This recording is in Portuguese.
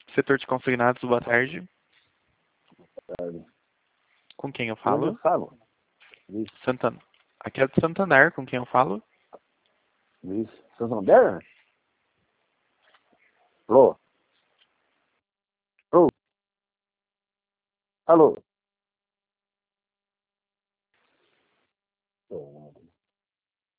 Setor de consignados, boa tarde. Tarde. Com quem eu Onde falo? eu falo? Luiz. Aqui é de Santander, com quem eu falo? Luiz. Santander? Alô? Alô? Alô?